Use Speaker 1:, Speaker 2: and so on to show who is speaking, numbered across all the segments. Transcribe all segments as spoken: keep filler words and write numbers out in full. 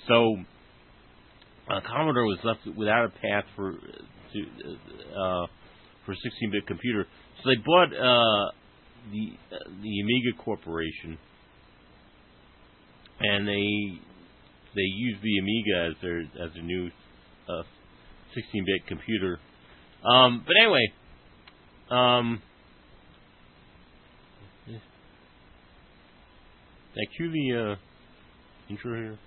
Speaker 1: So uh, Commodore was left without a path for to, uh, for a sixteen-bit computer. So they bought uh, the uh, the Amiga Corporation, and they they used the Amiga as their as their new uh, sixteen-bit computer. Um, but anyway, um, did I cue the uh, intro here?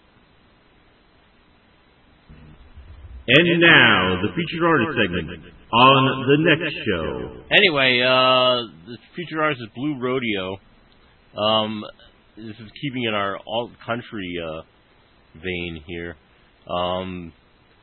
Speaker 2: And now, the featured artist segment on the next show.
Speaker 1: Anyway, uh, the featured artist is Blue Rodeo. Um, this is keeping in our alt-country uh, vein here. Um,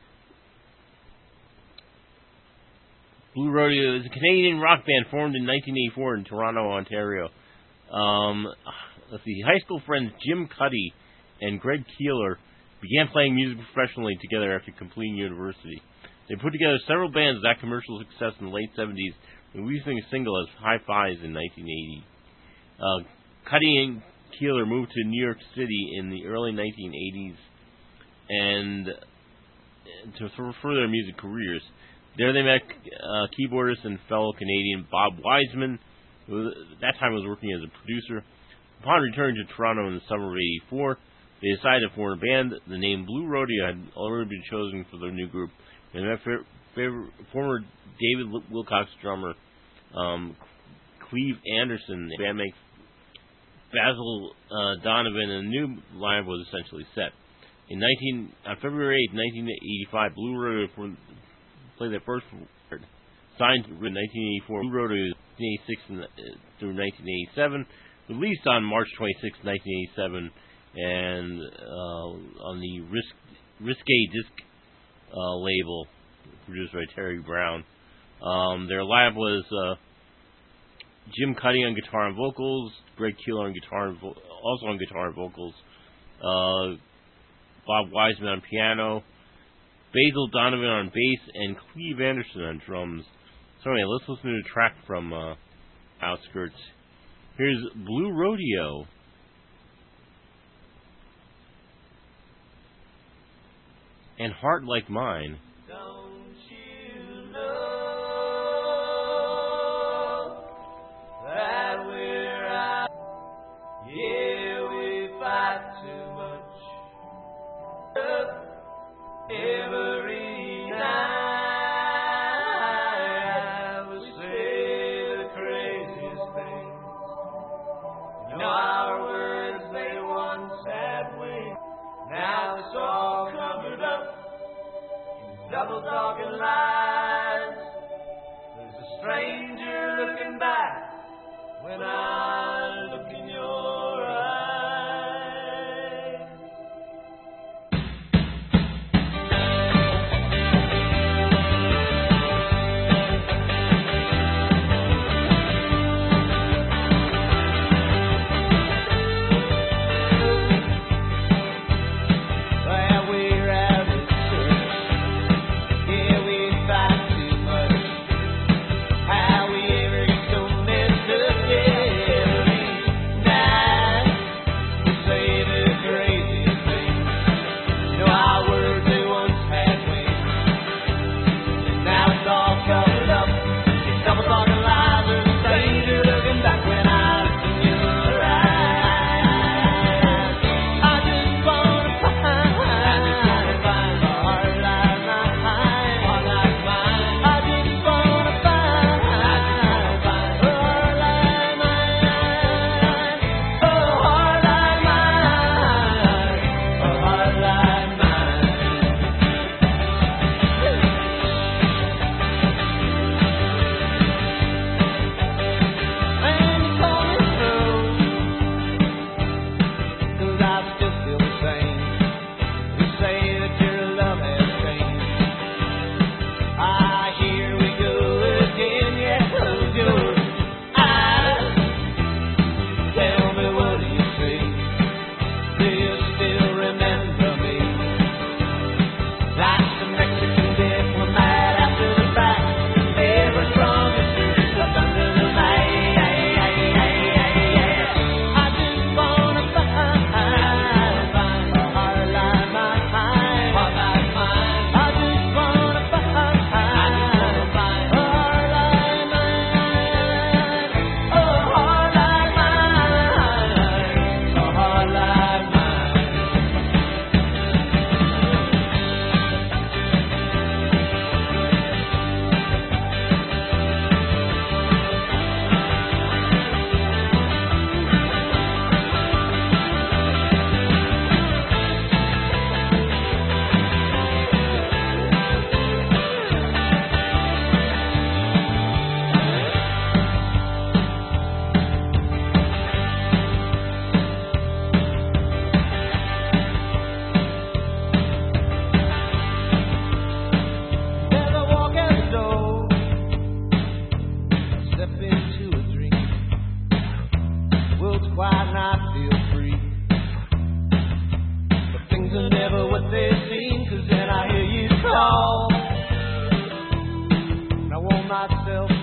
Speaker 1: Blue Rodeo is a Canadian rock band formed in nineteen eighty-four in Toronto, Ontario. Um, let's see, high school friends Jim Cuddy and Greg Keeler began playing music professionally together after completing university. They put together several bands that had commercial success in the late seventies, releasing a single as High Fives in nineteen eighty. Uh, Cuddy and Keeler moved to New York City in the early nineteen eighties and to further their music careers. There they met uh, keyboardist and fellow Canadian Bob Wiseman, who at that time was working as a producer. Upon returning to Toronto in the summer of eighty-four, they decided to form a band. The name Blue Rodeo had already been chosen for their new group. They met fa- fa- former David Wilcox drummer um, Cleve Anderson, the bandmate Basil uh, Donovan, and the new lineup was essentially set. In nineteen on February eighth, nineteen eighty-five, Blue Rodeo played their first signed in nineteen eighty-four. Blue Rodeo nineteen eighty-six through nineteen eighty-seven, released on March twenty-sixth, nineteen eighty-seven. And uh, on the Risk, Risque Disc uh, label, produced by Terry Brown. Um, their lineup was uh, Jim Cuddy on guitar and vocals, Greg Keeler on guitar, and vo- also on guitar and vocals, uh, Bob Wiseman on piano, Basil Donovan on bass, and Cleve Anderson on drums. So anyway, let's listen to a track from uh, Outskirts. Here's Blue Rodeo. And Heart Like Mine.
Speaker 3: Don't you know that we're out? Yeah, we fight too much. Every night we say the craziest things. In our words, they once had wings. Now it's all covered up. Double talking lies. There's a stranger looking back when I look in your eyes. Well, we're out at church. Yeah, we fight too much. How we ever get so messed up, yeah. are never what they seem, 'cause then I hear you call. And I want myself